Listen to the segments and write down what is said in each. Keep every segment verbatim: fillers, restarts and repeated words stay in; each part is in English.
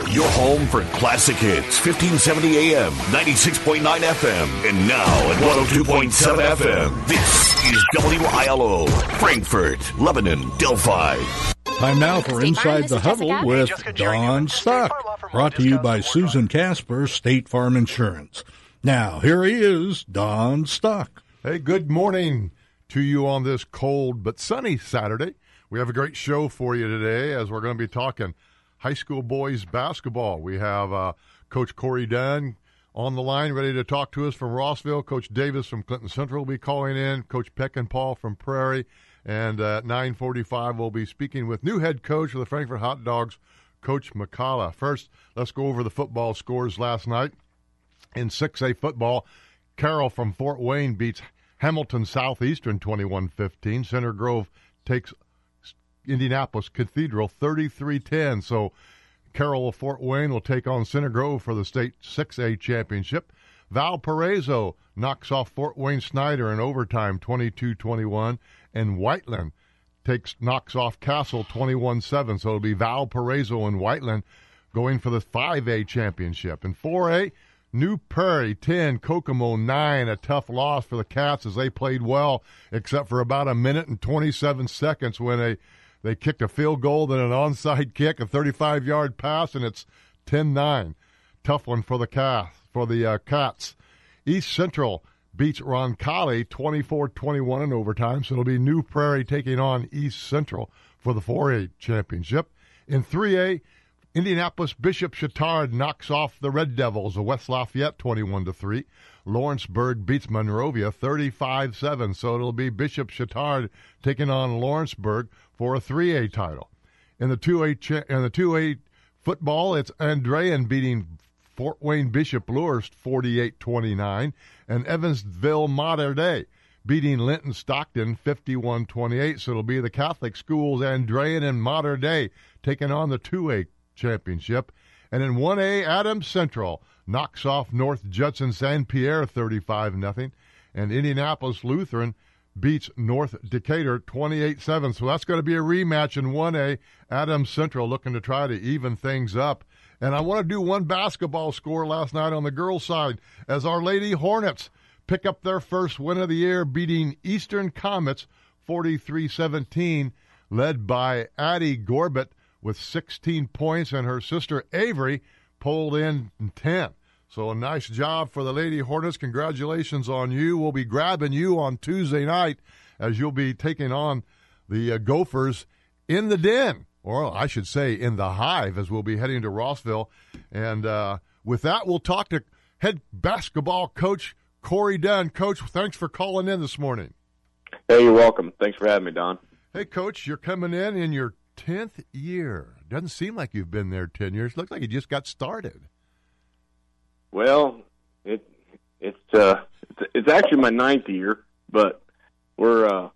Your home for classic hits, fifteen seventy A M, ninety-six point nine F M, and now at one oh two point seven F M. This is W I L O, Frankfort, Lebanon, Delphi. Time now for Inside the Huddle with Don Stock, brought to you by Susan Casper, State Farm Insurance. Now, here he is, Don Stock. Hey, good morning to you on this cold but sunny Saturday. We have a great show for you today as we're going to be talking high school boys basketball. We have uh, Coach Corey Dunn on the line ready to talk to us from Rossville. Coach Davis from Clinton Central will be calling in. Coach Peckinpah from Prairie. And uh, at nine forty-five, we'll be speaking with new head coach of the Frankfort Hot Dogs, Coach McCullough. First, let's go over the football scores last night. In six A football, Carroll from Fort Wayne beats Hamilton Southeastern twenty-one fifteen. Center Grove takes Indianapolis Cathedral thirty-three ten. So Carroll of Fort Wayne will take on Center Grove for the state six A championship. Valparaiso knocks off Fort Wayne Snyder in overtime twenty-two twenty-one. And Whiteland takes knocks off Castle twenty-one seven. So it'll be Valparaiso and Whiteland going for the five A championship. In four A, New Prairie ten, Kokomo nine. A tough loss for the Cats as they played well, except for about a minute and twenty-seven seconds when they, they kicked a field goal, then an onside kick, a thirty-five-yard pass, and it's ten nine. Tough one for the Cats. For the uh, Cats. East Central beats Roncalli twenty-four twenty-one in overtime, so it'll be New Prairie taking on East Central for the four A championship. In three A, Indianapolis Bishop Chatard knocks off the Red Devils of West Lafayette twenty-one to three. Lawrenceburg beats Monrovia thirty-five seven, so it'll be Bishop Chatard taking on Lawrenceburg for a three A title. In the two A cha- in the two A football, it's Andrean beating Fort Wayne Bishop Lures forty-eight twenty-nine, and Evansville Mater Dei beating Linton Stockton fifty-one twenty-eight. So it'll be the Catholic schools, Andrean and Mater Dei, taking on the two A championship. And in one A, Adams Central knocks off North Judson Saint Pierre thirty-five nothing, and Indianapolis Lutheran beats North Decatur twenty-eight seven. So that's going to be a rematch in one A. Adams Central looking to try to even things up. And I want to do one basketball score last night on the girls' side as our Lady Hornets pick up their first win of the year, beating Eastern Comets forty-three seventeen, led by Addie Gorbett with sixteen points, and her sister Avery pulled in ten. So a nice job for the Lady Hornets. Congratulations on you. We'll be grabbing you on Tuesday night as you'll be taking on the uh, Gophers in the Den. Or I should say in the Hive, as we'll be heading to Rossville. And uh, with that, we'll talk to head basketball coach Corey Dunn. Coach, thanks for calling in this morning. Hey, you're welcome. Thanks for having me, Don. Hey, Coach, you're coming in in your tenth year. Doesn't seem like you've been there ten years. Looks like you just got started. Well, it it's uh it's, it's actually my ninth year, but we're uh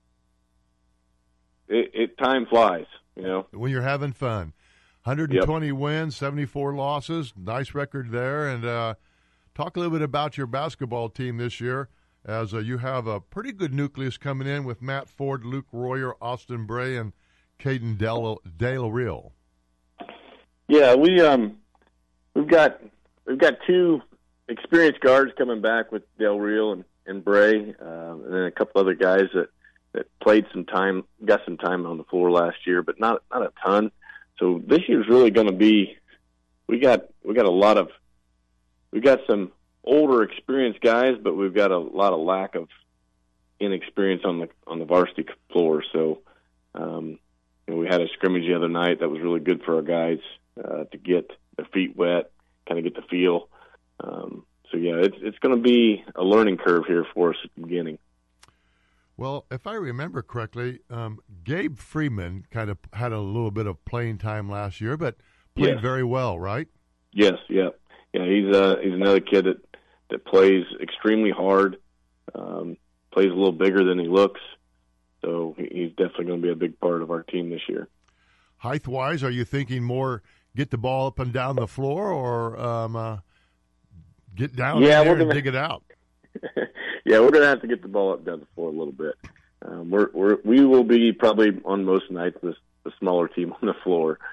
it, it time flies. You know, when you're having fun. one hundred twenty yep. wins, seventy-four losses, nice record there. And uh, talk a little bit about your basketball team this year, as uh, you have a pretty good nucleus coming in with Matt Ford, Luke Royer, Austin Bray, and Caden Del Del Real. Yeah, we um we've got we've got two experienced guards coming back with Del Real and and Bray, uh, and then a couple other guys that. that played some time, got some time on the floor last year, but not not a ton. So this year's really going to be. We got we got a lot of, we got some older, experienced guys, but we've got a lot of lack of inexperience on the on the varsity floor. So um, you know, we had a scrimmage the other night that was really good for our guys uh, to get their feet wet, kind of get the feel. Um, so yeah, it's it's going to be a learning curve here for us at the beginning. Well, if I remember correctly, um, Gabe Freeman kind of had a little bit of playing time last year, but played yes. very well, right? Yes, yeah, yeah. He's uh, he's another kid that, that plays extremely hard, um, plays a little bigger than he looks, so he's definitely going to be a big part of our team this year. Height-wise, are you thinking more get the ball up and down the floor, or um, uh, get down yeah, in there gonna... and dig it out? Yeah, we're going to have to get the ball up and down the floor a little bit. Um, we're, we're, we will be probably on most nights the, the smaller team on the floor.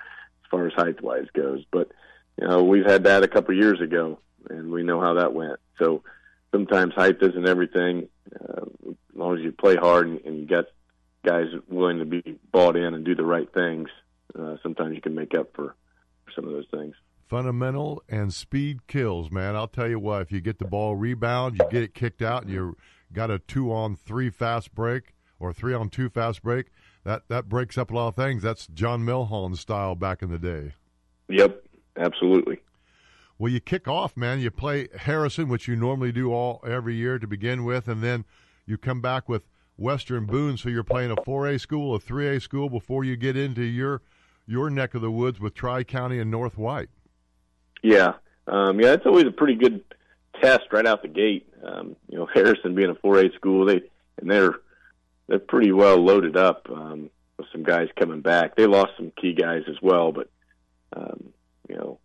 far as height-wise goes. But, you know, we've had that a couple of years ago, and we know how that went. So sometimes height isn't everything. Uh, as long as you play hard and, and you got guys willing to be bought in and do the right things, uh, sometimes you can make up for, for some of those things. Fundamental and speed kills, man. I'll tell you what, if you get the ball rebound, you get it kicked out, and you got a two-on-three fast break or three-on-two fast break, that, that breaks up a lot of things. That's John Milholland style back in the day. Yep, absolutely. Well, you kick off, man. You play Harrison, which you normally do all every year to begin with, and then you come back with Western Boone, so you're playing a four A school, a three A school before you get into your your neck of the woods with Tri-County and North White. Yeah, um, yeah, it's always a pretty good test right out the gate. Um, you know, Harrison being a four A school, they and they're they're pretty well loaded up um, with some guys coming back. They lost some key guys as well, but um, you know,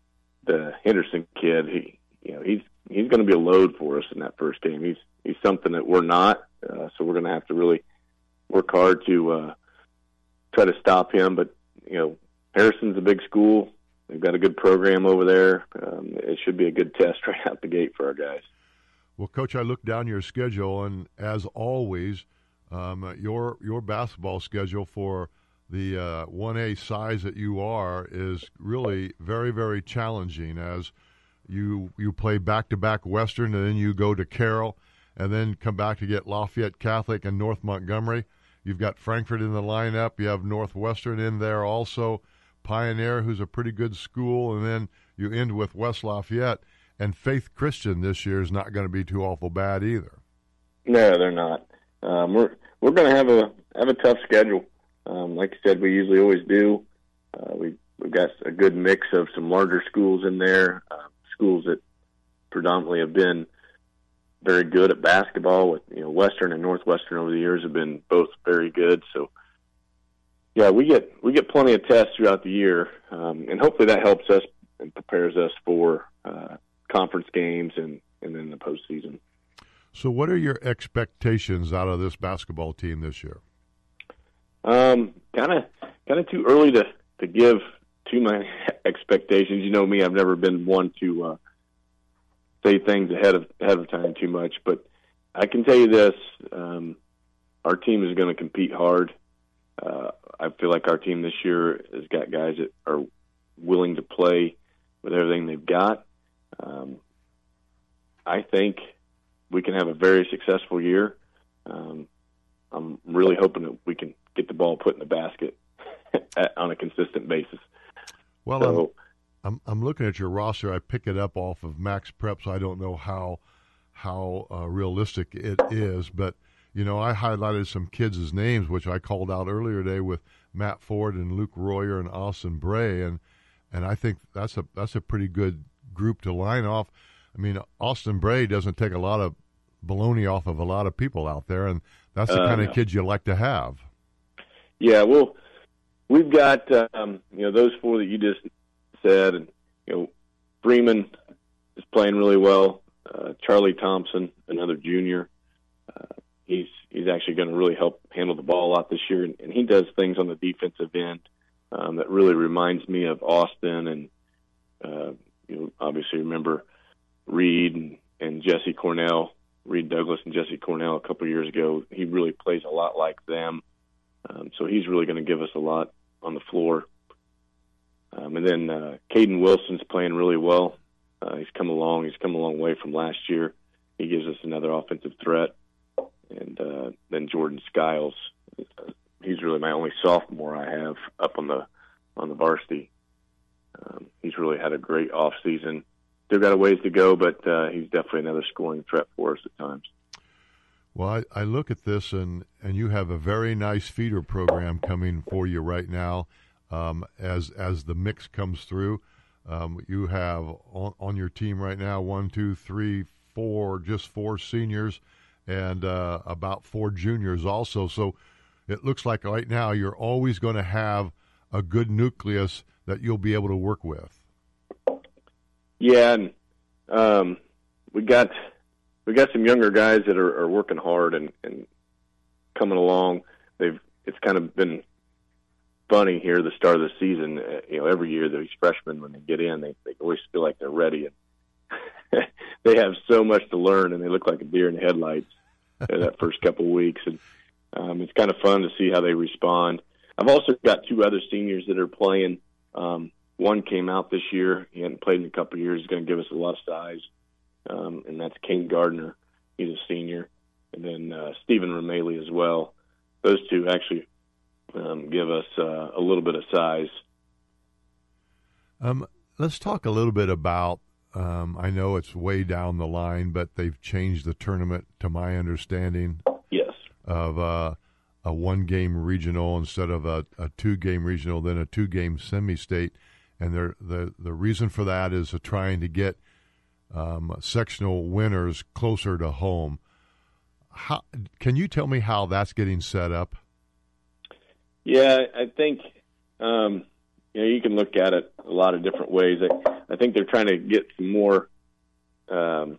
the Henderson kid, he you know he's he's going to be a load for us in that first game. He's he's something that we're not, uh, so we're going to have to really work hard to uh, try to stop him. But you know, Harrison's a big school. They've got a good program over there. Um, it should be a good test right out the gate for our guys. Well, Coach, I looked down your schedule, and as always, um, your your basketball schedule for the uh, one A size that you are is really very, very challenging as you you play back-to-back Western, and then you go to Carroll, and then come back to get Lafayette Catholic and North Montgomery. You've got Frankfort in the lineup. You have Northwestern in there also. Pioneer, who's a pretty good school, and then you end with West Lafayette. And Faith Christian this year is not going to be too awful bad either. No, they're not. Um, we're we're going to have a have a tough schedule. Um, like I said, we usually always do. Uh, we we've got a good mix of some larger schools in there, uh, schools that predominantly have been very good at basketball. With you know, Western and Northwestern over the years have been both very good. So. Yeah, we get we get plenty of tests throughout the year, um, and hopefully that helps us and prepares us for uh, conference games and, and then the postseason. So what are your expectations out of this basketball team this year? Um, kind of kind of too early to, to give too many expectations. You know me, I've never been one to uh, say things ahead of ahead of time too much, but I can tell you this, um, our team is going to compete hard. Uh, I feel like our team this year has got guys that are willing to play with everything they've got. Um, I think we can have a very successful year. Um, I'm really hoping that we can get the ball put in the basket on a consistent basis. Well, so, I'm, I'm I'm looking at your roster. I pick it up off of Max Prep, so I don't know how how uh, realistic it is, but. You know, I highlighted some kids' names, which I called out earlier today with Matt Ford and Luke Royer and Austin Bray, and and I think that's a that's a pretty good group to line off. I mean, Austin Bray doesn't take a lot of baloney off of a lot of people out there, and that's the uh, kind of kids you like to have. Yeah, well, we've got um, you know those four that you just said, and you know Freeman is playing really well. Uh, Charlie Thompson, another junior. Uh, He's he's actually going to really help handle the ball a lot this year, and, and he does things on the defensive end um, that really reminds me of Austin. And uh, you know, obviously remember Reed and, and Jesse Cornell, Reed Douglas and Jesse Cornell a couple of years ago. He really plays a lot like them, um, so he's really going to give us a lot on the floor. Um, and then uh, Caden Wilson's playing really well. Uh, he's come along. He's come a long way from last year. He gives us another offensive threat. And uh, then Jordan Skiles, he's really my only sophomore I have up on the on the varsity. Um, he's really had a great off season. Still got a ways to go, but uh, he's definitely another scoring threat for us at times. Well, I, I look at this, and, and you have a very nice feeder program coming for you right now. Um, as as the mix comes through, um, you have on, on your team right now one, two, three, four, just four seniors. And uh, about four juniors also. So it looks like right now you're always going to have a good nucleus that you'll be able to work with. Yeah, and um, we got we got some younger guys that are, are working hard and, and coming along. They've it's kind of been funny here at the start of the season. Uh, you know, every year these freshmen, when they get in, they, they always feel like they're ready. And they have so much to learn, and they look like a deer in the headlights in that first couple of weeks. And um, it's kind of fun to see how they respond. I've also got two other seniors that are playing. Um, one came out this year. He hadn't played in a couple of years. He's going to give us a lot of size, um, and that's Kane Gardner. He's a senior. And then uh, Stephen Rameli as well. Those two actually um, give us uh, a little bit of size. Um, let's talk a little bit about, um, I know it's way down the line, but they've changed the tournament, to my understanding. Yes. Of uh, a one-game regional instead of a, a two-game regional, then a two-game semi-state. And the the reason for that is uh, trying to get um, sectional winners closer to home. How, can you tell me how that's getting set up? Yeah, I think um, you know you can look at it a lot of different ways. I, I think they're trying to get some more um,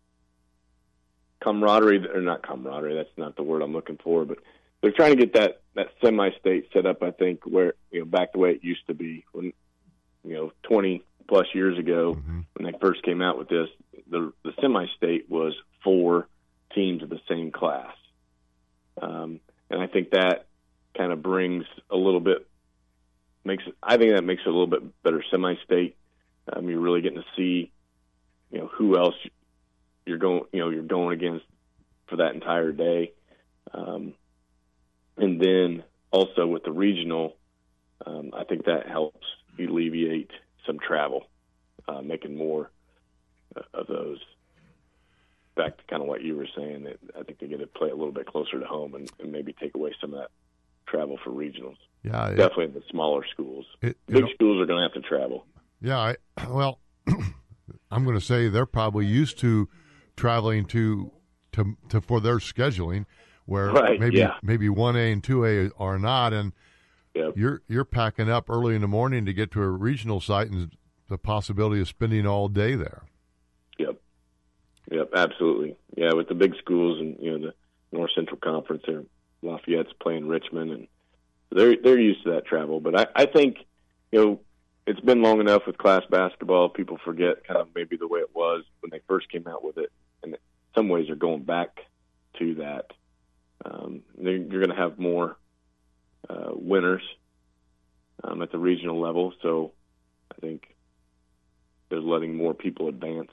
camaraderie, or not camaraderie. That's not the word I'm looking for, but they're trying to get that, that semi-state set up. I think where you know back the way it used to be when you know twenty plus years ago mm-hmm. when they first came out with this. The the semi-state was four teams of the same class, um, and I think that kind of brings a little bit makes it, I think that makes it a little bit better semi-state. Um, you're really getting to see, you know, who else you're going, you know, you're going against for that entire day, um, and then also with the regional, um, I think that helps alleviate some travel, uh, making more uh, of those. Back to kind of what you were saying, that I think they get to play a little bit closer to home and, and maybe take away some of that travel for regionals. Yeah, it, definitely in the smaller schools. It, Big schools are going to have to travel. Yeah, I, well, I'm going to say they're probably used to traveling to to, to for their scheduling, where right, maybe yeah. maybe one A and two A are not, and yep. you're you're packing up early in the morning to get to a regional site and the possibility of spending all day there. Yep. Yep, absolutely. Yeah, with the big schools and you know the North Central Conference, there Lafayette's playing Richmond, and they're they're used to that travel. But I, I think you know it's been long enough with class basketball. People forget kind of maybe the way it was when they first came out with it, and in some ways they're going back to that. Um, you're going to have more uh, winners um, at the regional level, so I think they're letting more people advance.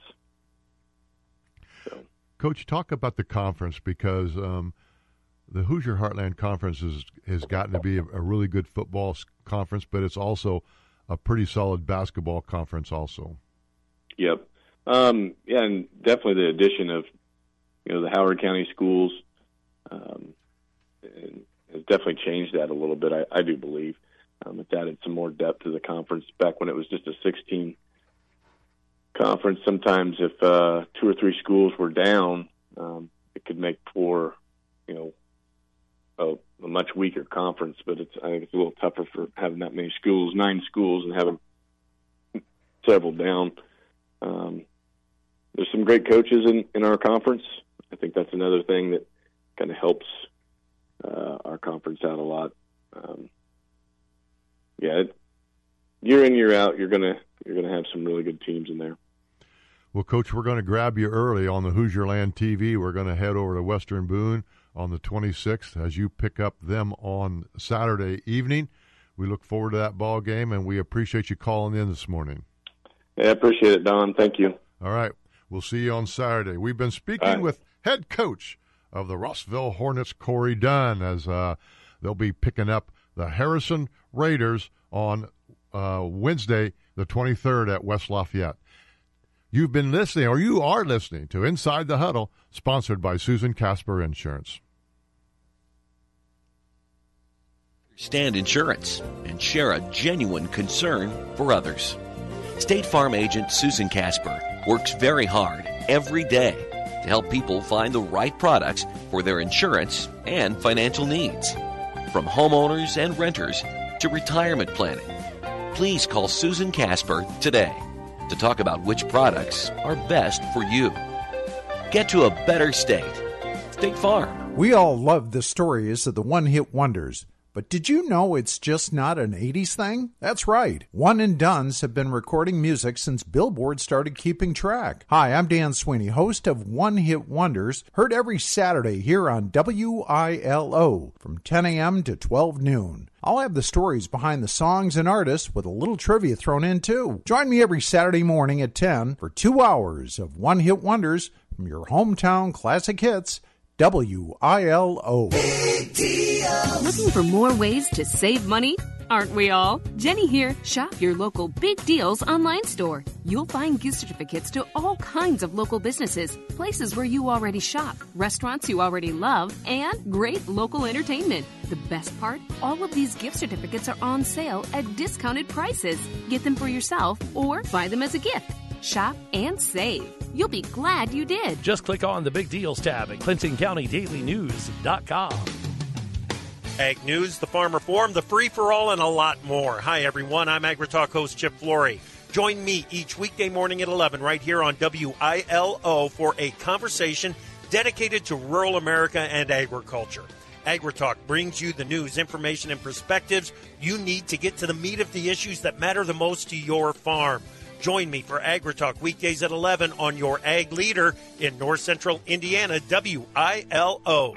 So. Coach, talk about the conference, because um, the Hoosier Heartland Conference is, has gotten to be a, a really good football conference, but it's also a pretty solid basketball conference also. Yep. Um, yeah, and definitely the addition of, you know, the Howard County schools um, has definitely changed that a little bit, I, I do believe. Um, it's added some more depth to the conference. Back when it was just a sixteen conference, sometimes if uh, two or three schools were down, um, it could make for, you know, a, a much weaker conference. But it's I think it's a little tougher for having that many schools, nine schools, and having several down. Um, there's some great coaches in, in our conference. I think that's another thing that kind of helps uh, our conference out a lot. Um, yeah, it, year in, year out, you're gonna you're gonna have some really good teams in there. Well, Coach, we're going to grab you early on the Hoosier Land T V. We're going to head over to Western Boone on the twenty-sixth as you pick up them on Saturday evening. We look forward to that ball game, and we appreciate you calling in this morning. Yeah, I appreciate it, Don. Thank you. All right. We'll see you on Saturday. We've been speaking right. with head coach of the Rossville Hornets, Corey Dunn, as uh, they'll be picking up the Harrison Raiders on uh, Wednesday, the twenty-third at West Lafayette. You've been listening, or you are listening, to Inside the Huddle, sponsored by Susan Casper Insurance. Stand insurance and share a genuine concern for others. State Farm agent Susan Casper works very hard every day to help people find the right products for their insurance and financial needs. From homeowners and renters to retirement planning. Please call Susan Casper today to talk about which products are best for you. Get to a better state. State Farm. We all love the stories of the one-hit wonders, But did you know it's just not an eighties thing? That's right. One and Dones have been recording music since Billboard started keeping track. Hi, I'm Dan Sweeney, host of One Hit Wonders, heard every Saturday here on W I L O from ten a.m. to twelve noon. I'll have the stories behind the songs and artists with a little trivia thrown in too. Join me every Saturday morning at ten for two hours of One Hit Wonders from your hometown classic hits, W I L O. Looking for more ways to save money? Aren't we all? Jenny here. Shop your local Big Deals online store. You'll find gift certificates to all kinds of local businesses, places where you already shop, restaurants you already love, and great local entertainment. The best part? All of these gift certificates are on sale at discounted prices. Get them for yourself or buy them as a gift. Shop and save. You'll be glad you did. Just click on the Big Deals tab at Clinton County Daily News dot com. Ag News, the Farmer Forum, the free-for-all, and a lot more. Hi, everyone. I'm AgriTalk host Chip Flory. Join me each weekday morning at eleven right here on W I L O for a conversation dedicated to rural America and agriculture. AgriTalk brings you the news, information, and perspectives you need to get to the meat of the issues that matter the most to your farm. Join me for AgriTalk weekdays at eleven on your Ag Leader in North Central Indiana, W I L O.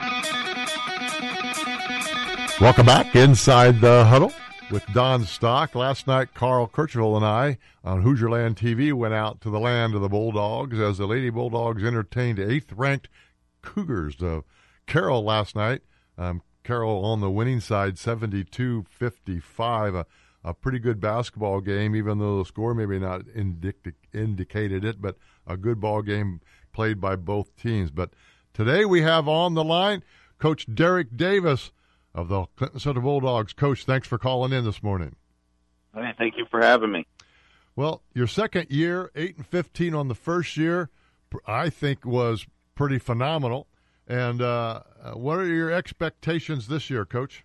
Welcome back inside the huddle with Don Stock. Last night, Carl Kirchville and I on Hoosier Land T V went out to the land of the Bulldogs as the Lady Bulldogs entertained eighth-ranked Cougars. Uh, Carroll last night, um, Carroll on the winning side, seventy-two fifty-five. A, a pretty good basketball game, even though the score maybe not indic- indicated it, but a good ball game played by both teams. But today we have on the line Coach Derek Davis of the Clinton Central Bulldogs. Coach, thanks for calling in this morning. Hey, thank you for having me. Well, your second year, eight and fifteen on the first year, I think was pretty phenomenal. And uh, what are your expectations this year, Coach?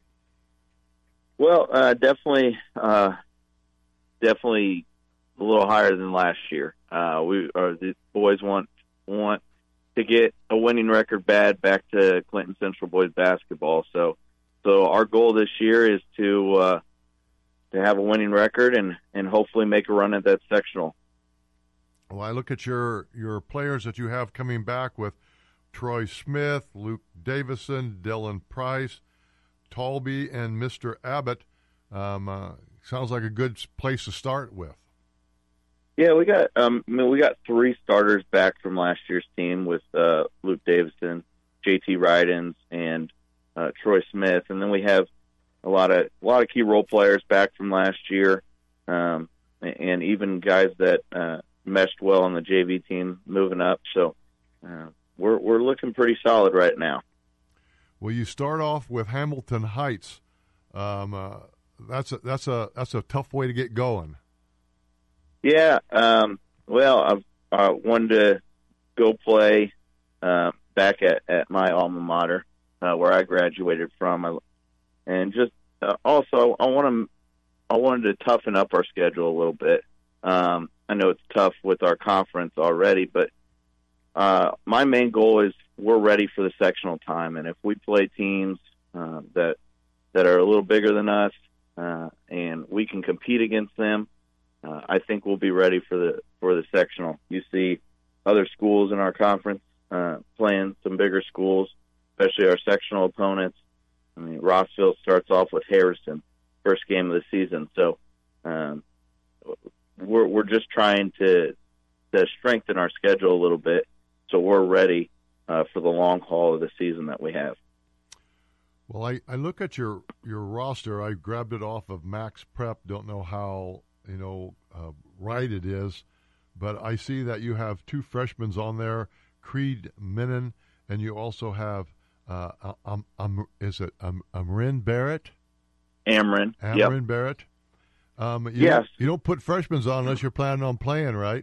Well, uh, definitely, uh, definitely a little higher than last year. Uh, we are the boys want want to get a winning record bad back to Clinton Central boys basketball. So. So our goal this year is to uh, to have a winning record and, and hopefully make a run at that sectional. Well, I look at your your players that you have coming back with Troy Smith, Luke Davison, Dylan Price, Talby, and Mister Abbott. Um, uh, sounds like a good place to start with. Yeah, we got um, I mean, we got three starters back from last year's team with uh, Luke Davison, J T Rydens, and Uh, Troy Smith, and then we have a lot of a lot of key role players back from last year, um, and even guys that uh, meshed well on the J V team moving up. So uh, we're we're looking pretty solid right now. Well, you start off with Hamilton Heights. Um, uh, that's a, that's a that's a tough way to get going. Yeah. Um, well, I've I wanted to go play uh, back at, at my alma mater. Uh, where I graduated from, and just uh, also I want to I wanted to toughen up our schedule a little bit. Um, I know it's tough with our conference already, but uh, my main goal is we're ready for the sectional time, and if we play teams uh, that that are a little bigger than us uh, and we can compete against them, uh, I think we'll be ready for the for the sectional. You see other schools in our conference uh, playing some bigger schools, especially our sectional opponents. I mean, Rossville starts off with Harrison, first game of the season. So um, we're we're just trying to to strengthen our schedule a little bit so we're ready uh, for the long haul of the season that we have. Well, I, I look at your, your roster. I grabbed it off of Max Prep. Don't know how, you know, uh, right it is, but I see that you have two freshmen on there, Creed Minnan, and you also have Uh, um, um, is it um, Amrin Barrett? Amrin. Amrin yep. Barrett. Um, you yes. Don't, you don't put freshmen on unless you're planning on playing, right?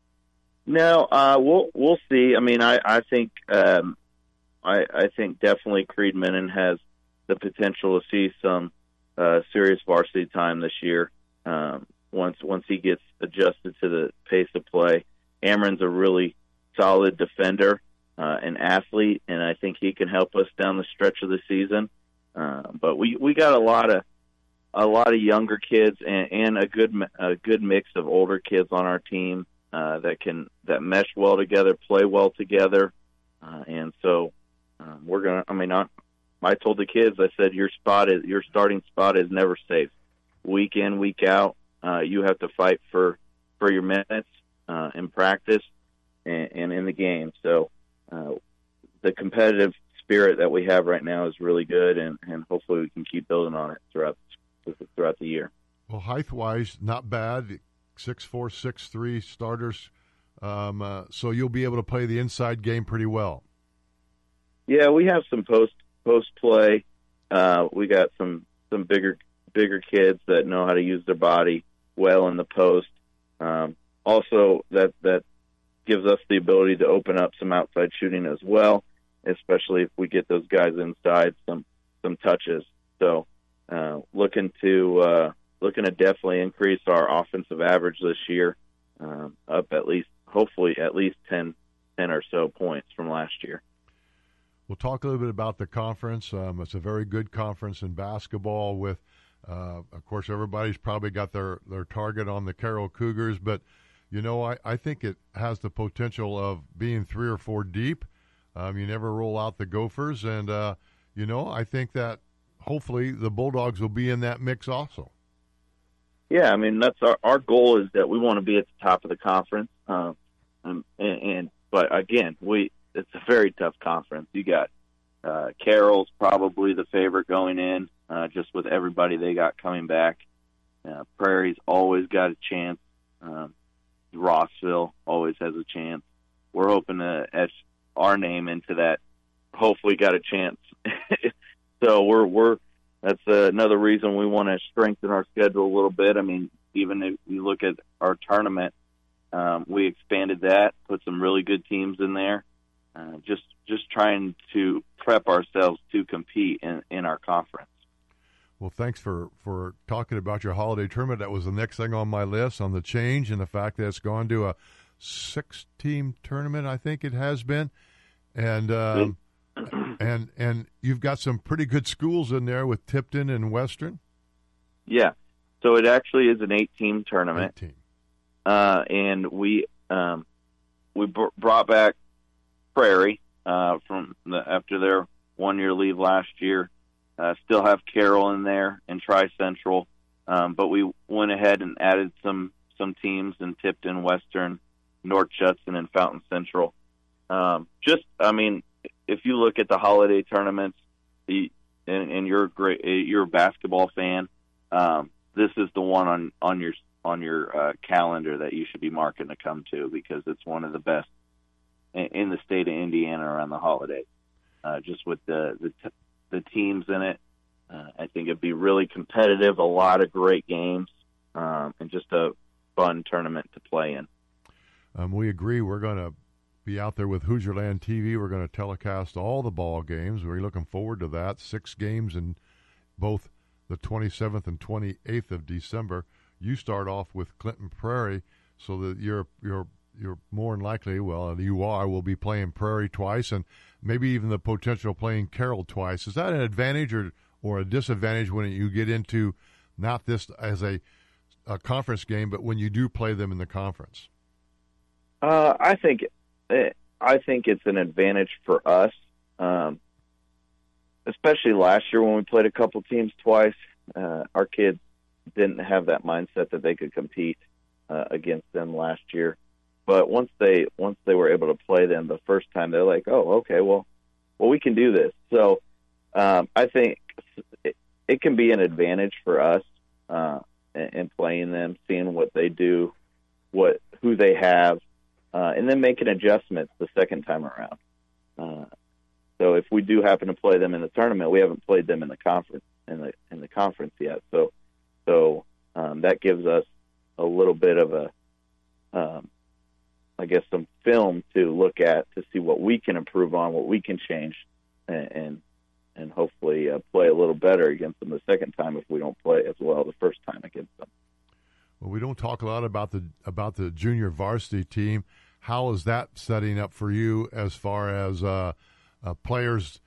No, uh, we'll we'll see. I mean, I I think um, I I think definitely Creed Minnan has the potential to see some uh, serious varsity time this year. Um, once once he gets adjusted to the pace of play, Amrin's a really solid defender. Uh, an athlete, and I think he can help us down the stretch of the season. Uh, but we, we got a lot of a lot of younger kids and, and a good a good mix of older kids on our team uh, that can that mesh well together, play well together, uh, and so um, we're gonna. I mean, I, I told the kids, I said, your spot is your starting spot is never safe. Week in, week out, uh, you have to fight for for your minutes uh, in practice and, and in the game. So uh, the competitive spirit that we have right now is really good, and, and hopefully we can keep building on it throughout throughout the year. Well, height-wise, not bad. six four, six three starters. Um, uh, so you'll be able to play the inside game pretty well. Yeah, we have some post post play. Uh, we got some some bigger bigger kids that know how to use their body well in the post. Um, also, that that gives us the ability to open up some outside shooting as well, especially if we get those guys inside some some touches. So. Uh, looking to uh, looking to definitely increase our offensive average this year, um, up at least, hopefully, at least ten, ten or so points from last year. We'll talk a little bit about the conference. Um, it's a very good conference in basketball. With, uh, of course, everybody's probably got their, their target on the Carroll Cougars, but you know, I, I think it has the potential of being three or four deep. Um, you never roll out the Gophers, and uh, you know, I think that. Hopefully the Bulldogs will be in that mix also. Yeah, I mean, that's our, our goal is that we want to be at the top of the conference. Uh, um, and, and but again, we it's a very tough conference. You got uh, Carroll's probably the favorite going in, uh, just with everybody they got coming back. Uh, Prairie's always got a chance. Um, Rossville always has a chance. We're hoping to etch our name into that. Hopefully, got a chance. So we're we're that's uh, another reason we want to strengthen our schedule a little bit. I mean, even if you look at our tournament, um, we expanded that, put some really good teams in there, uh, just just trying to prep ourselves to compete in, in our conference. Well, thanks for, for talking about your holiday tournament. That was the next thing on my list, on the change and the fact that it's gone to a six-team tournament, I think it has been. And um, and and you've got some pretty good schools in there with Tipton and Western. Yeah, so it actually is an eight-team tournament. Eight-team. Uh, and we um, we br- brought back Prairie uh, from the, after their one-year leave last year. Uh, still have Carroll in there and Tri-Central, um, but we went ahead and added some some teams in Tipton, Western, North Judson, and Fountain Central. Um, just, I mean, if you look at the holiday tournaments, the, and, and you're a great, you're a basketball fan, um, this is the one on, on your on your uh, calendar that you should be marking to come to, because it's one of the best in, in the state of Indiana around the holidays. Uh, just with the the, t- the teams in it, uh, I think it'd be really competitive. A lot of great games, um, and just a fun tournament to play in. Um, we agree. We're going to be out there with Hoosierland T V. We're going to telecast all the ball games. We're looking forward to that. Six games in both the twenty-seventh and twenty-eighth of December. You start off with Clinton Prairie, so that you're you're you're more than likely, well, you are, will be playing Prairie twice, and maybe even the potential playing Carroll twice. Is that an advantage or or a disadvantage when you get into not this as a, a conference game, but when you do play them in the conference? Uh, I think I think it's an advantage for us, um, especially last year when we played a couple teams twice. Uh, our kids didn't have that mindset that they could compete uh, against them last year. But once they once they were able to play them the first time, they're like, oh, okay, well, well, we can do this. So um, I think it, it can be an advantage for us uh, in, in playing them, seeing what they do, what who they have. Uh, and then making adjustments the second time around. Uh, so if we do happen to play them in the tournament, we haven't played them in the conference in the in the conference yet. So so um, that gives us a little bit of a, um, I guess, some film to look at to see what we can improve on, what we can change, and and, and hopefully uh, play a little better against them the second time if we don't play as well the first time against them. Well, we don't talk a lot about the about the junior varsity team. How is that setting up for you as far as uh, uh, players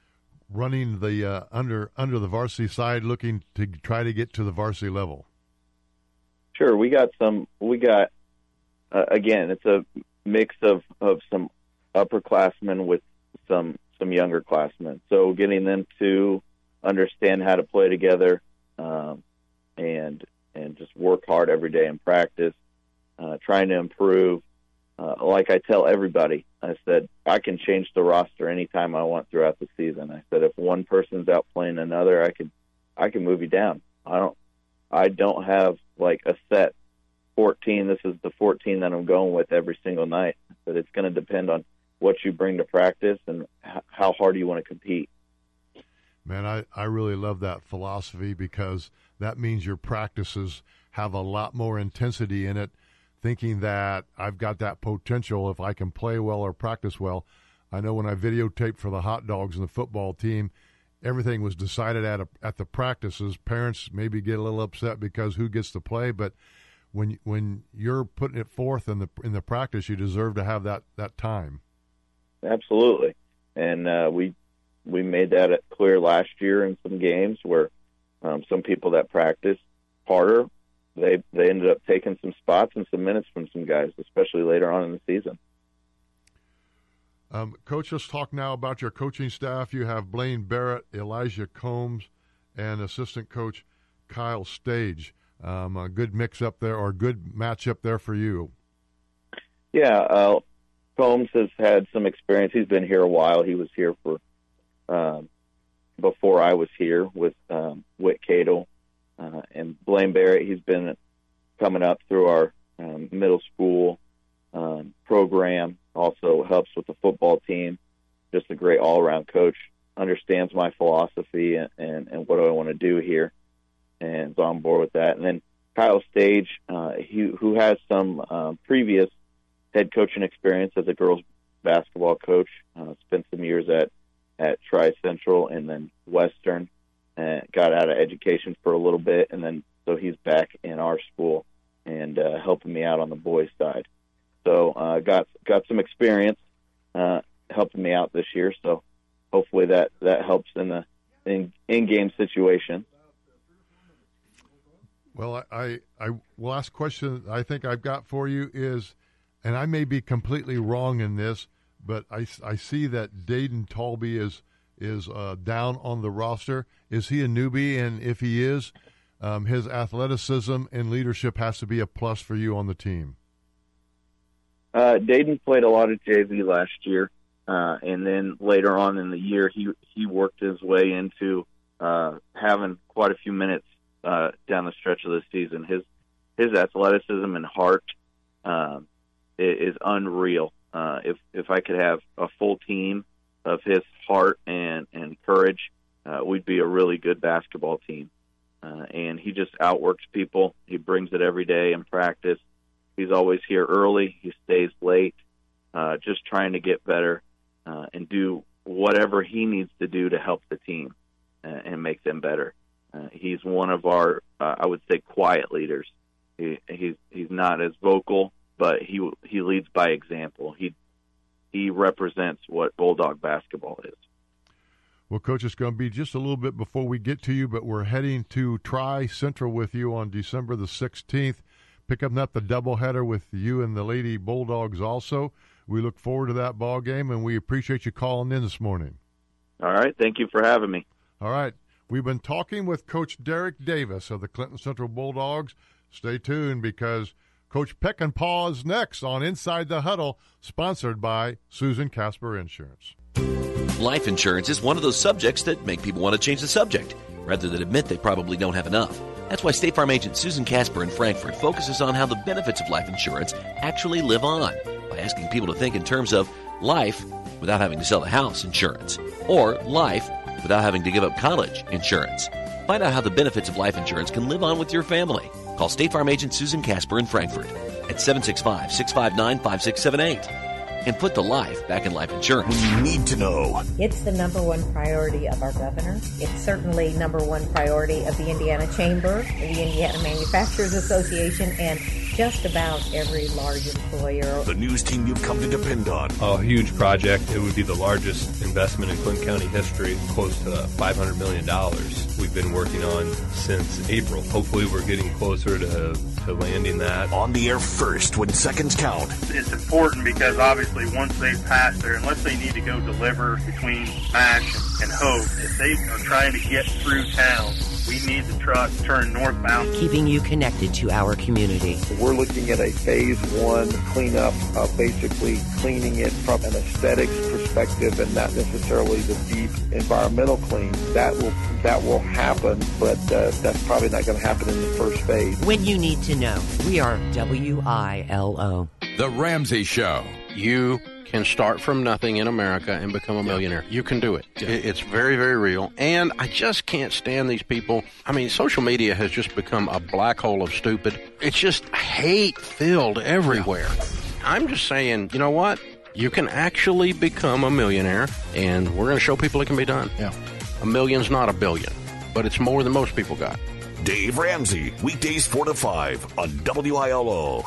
running the uh, under under the varsity side, looking to try to get to the varsity level? Sure, we got some. We got uh, again, it's a mix of, of some upperclassmen with some some younger classmen. So getting them to understand how to play together um, and and just work hard every day in practice, uh, trying to improve. Uh, like I tell everybody, I said, I can change the roster anytime I want throughout the season. I said, if one person's out playing another, I can, I can move you down. I don't, I don't have like a set fourteen. This is the fourteen that I'm going with every single night. I said, it's going to depend on what you bring to practice and h- how hard you want to compete. Man, I, I really love that philosophy, because that means your practices have a lot more intensity in it, thinking that I've got that potential if I can play well or practice well. I know when I videotaped for the hot dogs and the football team, everything was decided at a, at the practices. Parents maybe get a little upset because who gets to play, but when when you're putting it forth in the in the practice, you deserve to have that, that time. Absolutely, and uh, we we made that clear last year in some games where um, some people that practice harder, They they ended up taking some spots and some minutes from some guys, especially later on in the season. Um, Coach, let's talk now about your coaching staff. You have Blaine Barrett, Elijah Combs, and assistant coach Kyle Stage. Um, a good mix up there, or good match up there for you. Yeah, uh, Combs has had some experience. He's been here a while. He was here for um, before I was here with um, Whit Cadle. Uh, and Blaine Barrett, he's been coming up through our um, middle school um, program, also helps with the football team. Just a great all-around coach, understands my philosophy and, and, and what do I want to do here, and is on board with that. And then Kyle Stage, uh, he, who has some uh, previous head coaching experience as a girls basketball coach, uh, spent some years at, at Tri-Central and then Western. Uh, got out of education for a little bit, and then so he's back in our school and uh, helping me out on the boys' side. So uh, got got some experience uh, helping me out this year. So hopefully that, that helps in the in in game situation. Well, I, I I will ask a question I think I've got for you is, and I may be completely wrong in this, but I, I see that Dayton Talby is. is uh, down on the roster. Is he a newbie? And if he is, um, his athleticism and leadership has to be a plus for you on the team. Uh, Dayton played a lot of J V last year, uh, and then later on in the year, he he worked his way into uh, having quite a few minutes uh, down the stretch of the season. His his athleticism and heart uh, is, is unreal. Uh, if if I could have a full team of his heart and, and courage, uh, we'd be a really good basketball team. Uh, and he just outworks people. He brings it every day in practice. He's always here early. He stays late, uh, just trying to get better uh, and do whatever he needs to do to help the team uh, and make them better. Uh, he's one of our, uh, I would say, quiet leaders. He, he's he's not as vocal, but he he leads by example. He He represents what Bulldog basketball is. Well, Coach, it's going to be just a little bit before we get to you, but we're heading to Tri-Central with you on December the sixteenth. Pick up that the doubleheader with you and the Lady Bulldogs also. We look forward to that ball game, and we appreciate you calling in this morning. All right. Thank you for having me. All right. We've been talking with Coach Derek Davis of the Clinton Central Bulldogs. Stay tuned, because Coach Peckinpah is next on Inside the Huddle, sponsored by Susan Casper Insurance. Life insurance is one of those subjects that make people want to change the subject, rather than admit they probably don't have enough. That's why State Farm agent Susan Casper in Frankfort focuses on how the benefits of life insurance actually live on, by asking people to think in terms of life without having to sell the house insurance, or life without having to give up college insurance. Find out how the benefits of life insurance can live on with your family. Call State Farm agent Susan Casper in Frankfort at seven six five, six five nine, five six seven eight. And put the life back in life insurance. We need to know. It's the number one priority of our governor. It's certainly number one priority of the Indiana Chamber, the Indiana Manufacturers Association, and just about every large employer. The news team you've come to depend on. A huge project. It would be the largest investment in Clinton County history, close to five hundred million dollars. We've been working on since April. Hopefully we're getting closer to, to landing that. On the air first when seconds count. It's important because obviously once they've passed there, unless they need to go deliver between Mash and Hope, if they are trying to get through town, we need the truck turn northbound. Keeping you connected to our community. We're looking at a phase one cleanup, uh, basically cleaning it from an aesthetics perspective and not necessarily the deep environmental clean. That will that will happen, but uh, that's probably not going to happen in the first phase. When you need to know, we are W I L O. The Ramsey Show. You can start from nothing in America and become a millionaire. You can do it. Yeah. It's very, very real. And I just can't stand these people. I mean, social media has just become a black hole of stupid. It's just hate-filled everywhere. Yeah. I'm just saying, you know what? You can actually become a millionaire, and we're going to show people it can be done. Yeah. A million's not a billion, but it's more than most people got. Dave Ramsey, weekdays four to five on W I L O.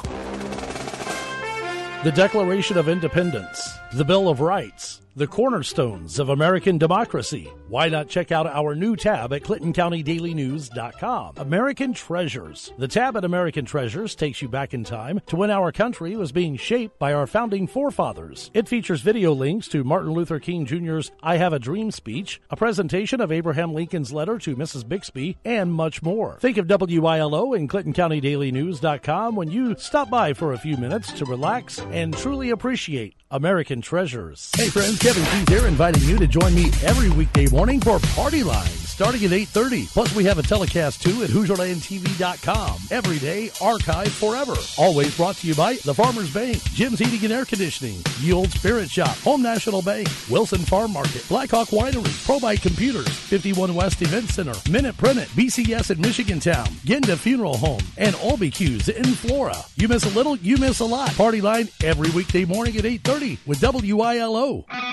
The Declaration of Independence, the Bill of Rights, the cornerstones of American democracy. Why not check out our new tab at Clinton County Daily News dot com? American Treasures. The tab at American Treasures takes you back in time to when our country was being shaped by our founding forefathers. It features video links to Martin Luther King Junior's I Have a Dream speech, a presentation of Abraham Lincoln's letter to Missus Bixby, and much more. Think of W I L O and Clinton County Daily News dot com when you stop by for a few minutes to relax and truly appreciate American Treasures. Hey friends, Kevin Keith here, inviting you to join me every weekday morning for Party Line, starting at eight thirty. Plus, we have a telecast too at Hoosier Land T V dot com. Every day, archived forever. Always brought to you by The Farmers Bank, Jim's Heating and Air Conditioning, Ye Old Spirit Shop, Home National Bank, Wilson Farm Market, Blackhawk Winery, ProBite Computers, fifty-one West Event Center, Minute Printed, B C S in Michigan Town, Genda Funeral Home, and Olby Q's in Flora. You miss a little, you miss a lot. Party Line every weekday morning at eight thirty with W I L O.